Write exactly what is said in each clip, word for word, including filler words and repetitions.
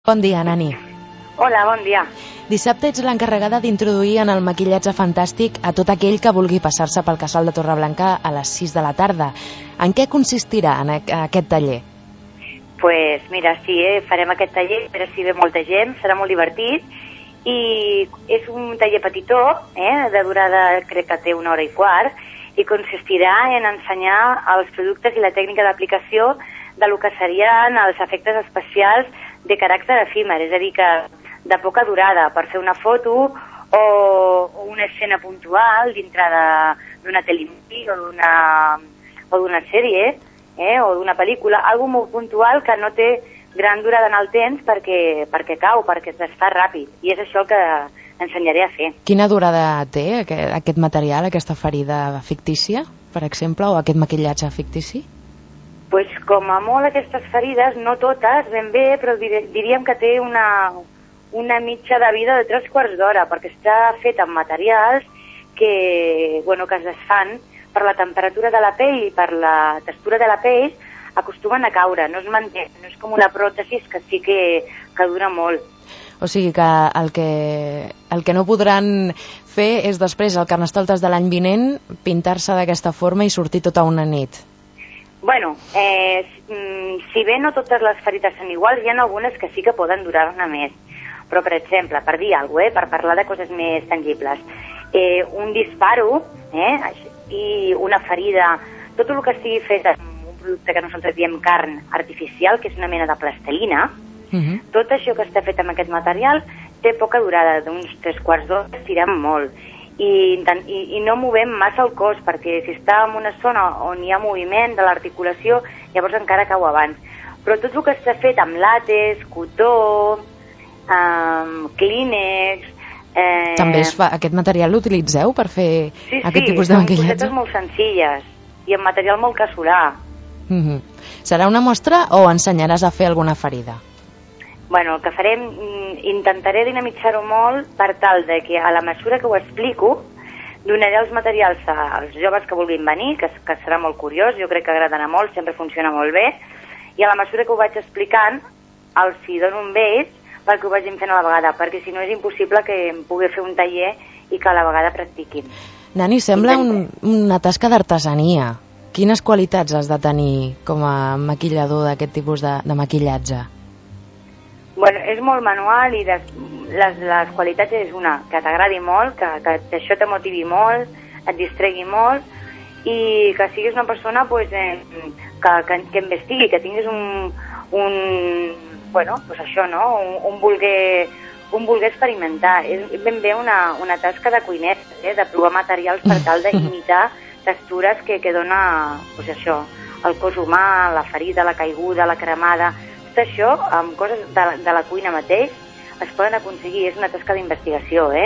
Bon dia, Nani. Hola, bon dia. Dissabte ets l'encarregada d'introduir en el maquillatge fantàstic a tot aquell que vulgui passar-se pel Casal de Torreblanca a les sis de la tarda. En què consistirà en aquest taller? Pues mira, sí, eh, farem aquest taller, però si ve molta gent, serà molt divertit, i és un taller petitó, eh, de durada crec que té una hora i quart, i consistirà en ensenyar els productes i la tècnica d'aplicació de lo que serien els efectes especials de caràcter efímer, és a dir, que de poca durada, per fer una foto o, o una escena puntual dintre d'una televisió o d'una o d'una sèrie, eh, o d'una pel·lícula, algo molt puntual que no té gran durada en el temps perquè, perquè cau, perquè es fa ràpid, i és això el que ensenyaré a fer. Quina durada té aquest, aquest material, aquesta ferida fictícia, per exemple, o aquest maquillatge fictici? Pues com a molt aquestes ferides, no totes, ben bé, però diríem que té una, una mitja de vida de tres quarts d'hora, perquè està fet amb materials que, bueno, que es desfan per la temperatura de la pell i per la textura de la pell, acostumen a caure, no es manté, no és com una pròtesi que sí que, que dura molt. O sigui que el que, el que no podran fer és després, al Carnestoltes de l'any vinent, pintar-se d'aquesta forma i sortir tota una nit. Bueno, eh, si bé no totes les ferides són iguals, hi ha algunes que sí que poden durar-ne més. Però, per exemple, per dir alguna cosa, eh, per parlar de coses més tangibles, eh, un disparo eh, i una ferida, tot el que estigui fet amb un producte que nosaltres diem carn artificial, que és una mena de plastelina, uh-huh. Tot això que està fet amb aquest material té poca durada, d'uns tres quarts d'hora, estirem molt. I, i, i no movem massa el cos, perquè si està en una zona on hi ha moviment de l'articulació, llavors encara cau abans. Però tot el que està fet amb làtex, cotó, amb clínex... Eh... També es fa, aquest material l'utilitzeu per fer sí, aquest sí, tipus de maquillatge? Sí, sí, són cosetes molt senzilles i amb material molt casolà. Uh-huh. Serà una mostra o ensenyaràs a fer alguna ferida? Bueno, el que farem, intentaré dinamitzar-ho molt per tal de que a la mesura que ho explico donaré els materials als joves que vulguin venir, que, que serà molt curiós, jo crec que agradarà molt, sempre funciona molt bé, i a la mesura que ho vaig explicant els hi dono un bes perquè ho vagin fent a la vegada, perquè si no és impossible que em pugui fer un taller i que a la vegada practiquin. Nani, sembla un, una tasca d'artesania. Quines qualitats has de tenir com a maquillador d'aquest tipus de, de maquillatge? Bueno, és molt manual i les, les, les qualitats és una, que t'agradi molt, que, que això te motivi molt, et distregui molt i que siguis una persona pues, eh, que, que, que investigui, que tinguis un, un bueno, pues això, no? un, un, voler, un voler experimentar. És ben bé una, una tasca de cuiner, eh? De provar materials per tal d'imitar textures que, que dona pues, això, el cos humà, la ferida, la caiguda, la cremada. Tot això, amb coses de, de la cuina mateix, es poden aconseguir. És una tasca d'investigació, eh?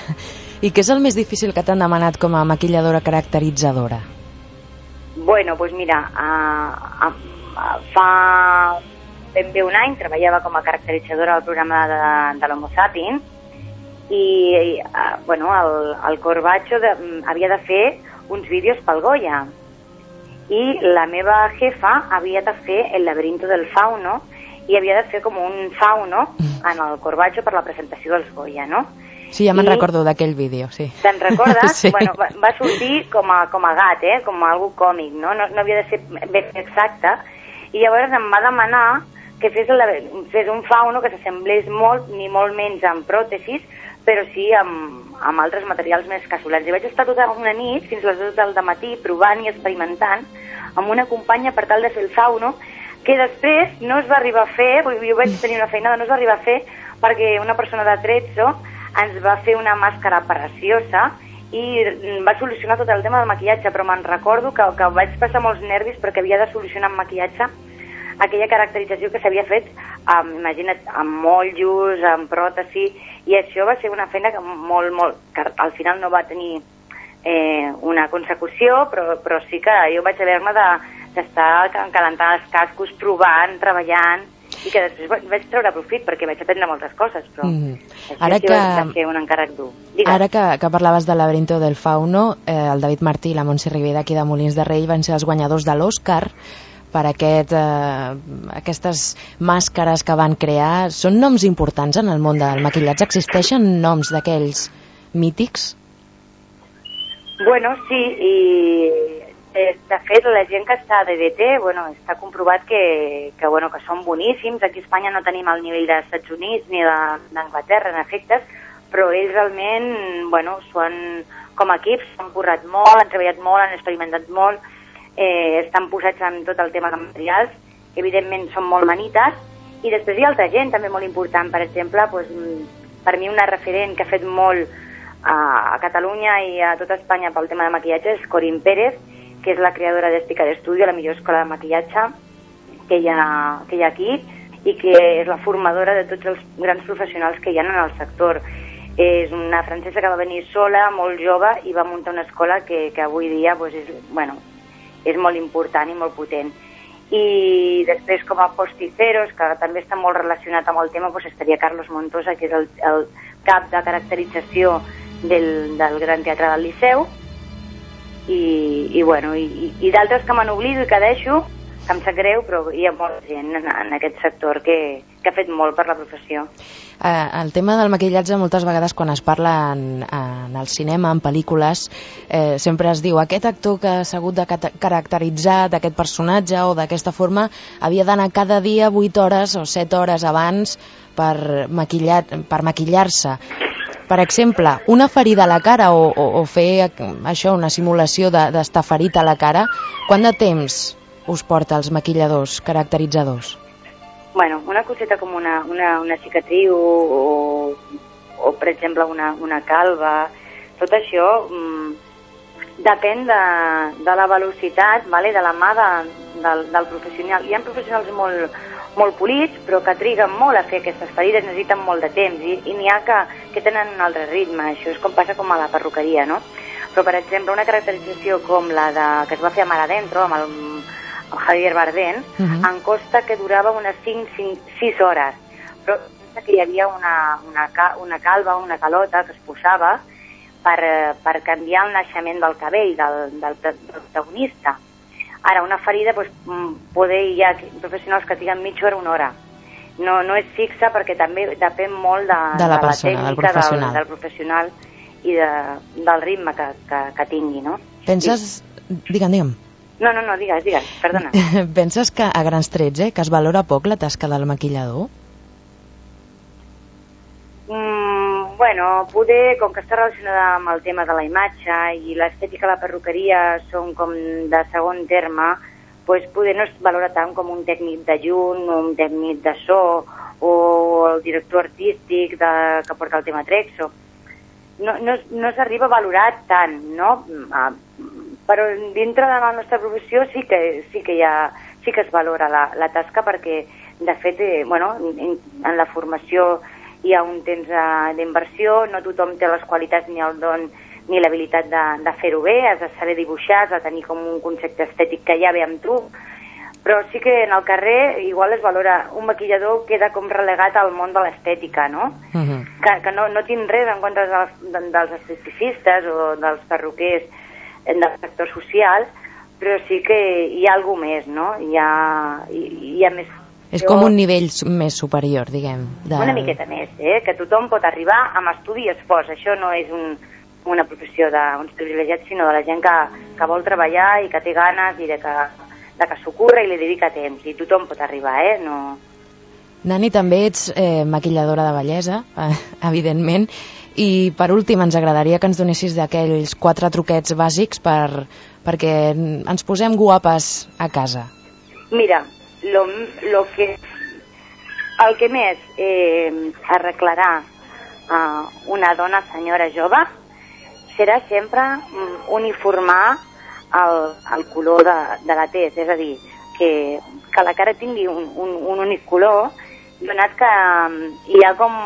I què és el més difícil que t'han demanat com a maquilladora caracteritzadora? Bueno, doncs pues mira, uh, uh, fa ben bé un any treballava com a caracteritzadora al programa de, de l'Homo Sapiens i, uh, bueno, el, el Corbacho de, havia de fer uns vídeos pel Goya. I la meva jefa havia de fer el laberinto del fauno i havia de fer com un fauno en el Corbacho per la presentació dels Goya, no? Sí, ja me'n I... recordo d'aquell vídeo, sí. Te'n recordes? Sí. Bueno, va, va sortir com a, com a gat, eh? Com a algo còmic, no? No, no havia de ser ben exacte. I llavors em va demanar que fes, el, fes un fauno que s'assemblés molt, ni molt menys amb pròtesis, però sí amb, amb altres materials més casolans. I vaig estar tota una nit, fins a les dues del matí, provant i experimentant amb una companya per tal de fer el fauno, que després no es va arribar a fer, jo vaig tenir una feinada, no es va arribar a fer perquè una persona de Trezzo ens va fer una màscara preciosa i va solucionar tot el tema del maquillatge, però me'n recordo que, que vaig passar molts nervis perquè havia de solucionar amb maquillatge aquella caracterització que s'havia fet, amb, imagina't, amb mollos, amb pròtesi, i això va ser una feina que molt, molt, que al final no va tenir eh, una consecució, però, però sí que jo vaig haver-me de, d'estar calentant els cascos, provant, treballant, i que després vaig treure profit perquè vaig aprendre moltes coses, però mm. ara sí que va ser un encàrrec dur. Digues. Ara que, que parlaves del laberinto del fauno, eh, el David Martí i la Montse Ribé d'aquí de Molins de Rei van ser els guanyadors de l'Òscar per aquest, eh, aquestes màscares que van crear. Són noms importants en el món del maquillatge? Existeixen noms d'aquells mítics? Bueno, sí, i eh, de fet la gent que està a D D T, bueno, està comprovat que, que, bueno, que són boníssims. Aquí a Espanya no tenim el nivell dels Estats Units ni d'Anglaterra en efectes, però ells realment, bueno, són com a equips, s'han currat molt, han treballat molt, han experimentat molt, eh, estan posats en tot el tema de materials, evidentment són molt manites, i després hi ha altra gent també molt important. Per exemple, pues, per mi una referent que ha fet molt a, a Catalunya i a tota Espanya pel tema de maquillatge és Corín Pérez, que és la creadora d'Èstica d'Estudio, la millor escola de maquillatge que hi ha, que hi ha aquí, i que és la formadora de tots els grans professionals que hi ha en el sector. És una francesa que va venir sola, molt jove, i va muntar una escola que, que avui dia pues, és, bueno, és molt important i molt potent. I després, com a posticeros, que també està molt relacionat amb el tema, pues, estaria Carlos Montosa, que és el, el cap de caracterització del, del Gran Teatre del Liceu, i, i, bueno, i, i d'altres que me n'oblido i que deixo, que em sap greu, però hi ha molta gent en, en aquest sector que, que ha fet molt per la professió. Eh, el tema del maquillatge, moltes vegades quan es parla en, en el cinema, en pel·lícules, eh, sempre es diu aquest actor que s'ha hagut de caracteritzar d'aquest personatge o d'aquesta forma havia d'anar cada dia vuit hores o set hores abans per maquillar, per maquillar-se. Per exemple, una ferida a la cara o, o, o fer això, una simulació d'estar ferit a la cara, quant de temps us porta els maquilladors, caracteritzadors? Bueno, una coseta com una, una, una cicatriu o, o, per exemple, una, una calva, tot això mmm, depèn de, de la velocitat, vale? De la mà de, del, del professional. Hi ha professionals molt, molt polits, però que triguen molt a fer aquestes ferides, necessiten molt de temps, i, i n'hi ha que, que tenen un altre ritme. Això és com passa com a la perruqueria, no? Però, per exemple, una caracterització com la de, que es va fer a Mar Adentro, amb el el Javier Bardem, uh -huh. em consta que durava unes cinc sis hores, però que hi havia una, una, una calva, una calota que es posava per, per canviar el naixement del cabell del, del, del protagonista. Ara, una ferida, doncs, poder hi ha professionals que triguen mitja hora, una hora. No, no és fixa perquè també depèn molt de, de la, de persona, la tècnica del professional, del, del professional i de, del ritme que, que, que tingui, no? Penses... I... Digue'm, digue'm. No, no, no, digues, digues, perdona. Penses que, a grans trets, eh, que es valora poc la tasca del maquillador? Mm, bueno, poder, com que està relacionada amb el tema de la imatge i l'estètica de la perruqueria són com de segon terme, pues poder no es valora tant com un tècnic de llum, un tècnic de so o el director artístic de, que porta el tema Trexo. No, no, no s'arriba a valorar tant, no? Però dintre de la nostra professió sí que, sí que, hi ha, sí que es valora la, la tasca perquè, de fet, eh, bueno, en, en la formació hi ha un temps d'inversió, no tothom té les qualitats ni el don ni l'habilitat de, de fer-ho bé, has de saber dibuixar, has de tenir com un concepte estètic que ja ve amb tu, però sí que en el carrer igual es valora, un maquillador queda com relegat al món de l'estètica, no? Uh -huh. Que, que no, no tinc res en contra dels, dels esteticistes o dels perruquers dels sectors socials, però sí que hi ha alguna més, no? Hi ha, hi, hi ha més... És com un nivell més superior, diguem. De... Una miqueta més, eh? Que tothom pot arribar amb estudi i esforç. Això no és un, una professió d'uns privilegiats, sinó de la gent que, que vol treballar i que té ganes i de que, de que s'ho curra i li dedica temps. I tothom pot arribar, eh? No... Nani, també ets eh, maquilladora de bellesa, eh, evidentment, i per últim ens agradaria que ens donessis d'aquells quatre truquets bàsics per, perquè ens posem guapes a casa. Mira, lo, lo que, el que més eh, arreglarà uh, una dona senyora jove serà sempre um, uniformar el, el color de, de la tez, és a dir, que, que la cara tingui un, un, un únic color, donat que um, hi ha com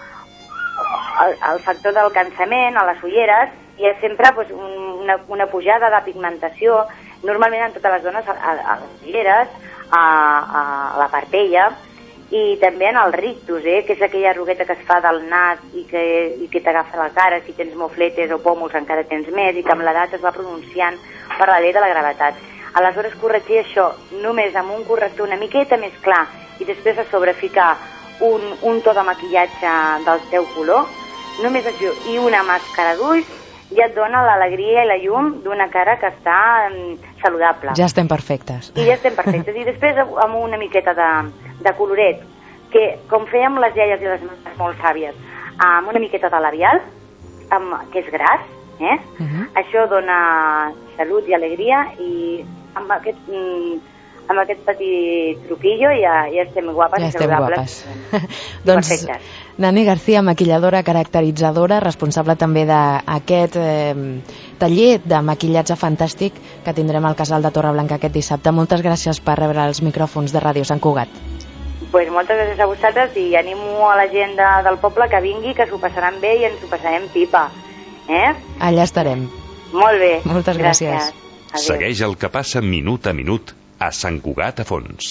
el, el factor del cansament a les ulleres, hi ha sempre pues, una, una pujada de pigmentació, normalment en totes les dones a, a, a les ulleres, a, a la parpella, i també en el rictus, eh, que és aquella arrugueta que es fa del nas i que, i que t'agafa la cara, si tens mofletes o pòmuls encara tens més, i que amb l'edat es va pronunciant per la llei de la gravetat. Aleshores corregir això només amb un corrector una miqueta més clar i després a sobre ficar un, un to de maquillatge del teu color, només això i una màscara d'ulls ja et dona l'alegria i la llum d'una cara que està um, saludable. Ja estem perfectes. I ja estem perfectes. I després amb una miqueta de, de coloret, que com fèiem les iaies i les mares molt sàvies, amb una miqueta de labial, amb, que és gras, eh? Uh-huh. Això dona salut i alegria i amb aquest, mm, amb aquest petit truquillo ja, ja estem guapes ja i estem saludables. Guapes. Doncs perfectes. Nani García, maquilladora, caracteritzadora, responsable també d'aquest eh, taller de maquillatge fantàstic que tindrem al Casal de Torreblanca aquest dissabte. Moltes gràcies per rebre els micròfons de Ràdio Sant Cugat. Pues moltes gràcies a vosaltres i animo a la gent de, del poble que vingui, que s'ho passaran bé i ens ho passarem pipa. Eh? Allà estarem. Molt bé. Moltes gràcies. gràcies. Segueix el que passa minut a minut a Sant Cugat a Fons.